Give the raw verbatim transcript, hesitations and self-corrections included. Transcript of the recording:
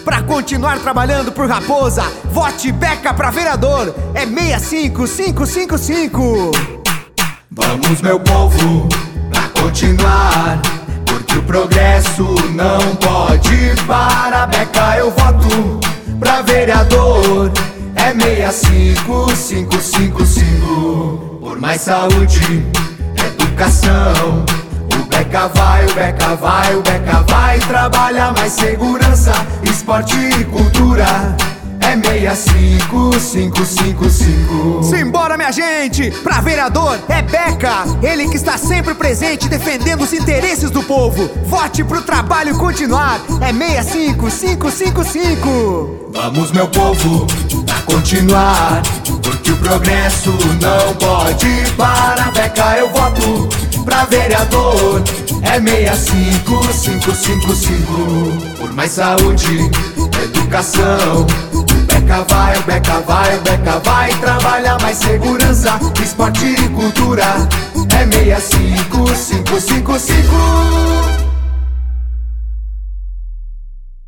Pra continuar trabalhando por Raposa, vote Beca pra vereador. É seis cinco cinco cinco cinco. Vamos, meu povo, pra continuar, porque o progresso não pode parar. Beca eu voto pra vereador. É seis cinco cinco cinco cinco. Por mais saúde, educação, o Beca vai, o Beca vai, o Beca vai trabalhar. Mais segurança, esporte e cultura. É seis cinco cinco cinco cinco. Simbora, minha gente! Pra vereador é Beca, ele que está sempre presente defendendo os interesses do povo. Vote pro trabalho continuar. É seis cinco cinco cinco cinco. Vamos, meu povo, pra continuar, porque o progresso não pode parar. Beca eu voto pra vereador. É seis cinco cinco cinco cinco. Por mais saúde, educação, o Beca vai, o Beca vai, o Beca vai trabalhar. Mais segurança, esporte e cultura. É seis cinco cinco cinco cinco.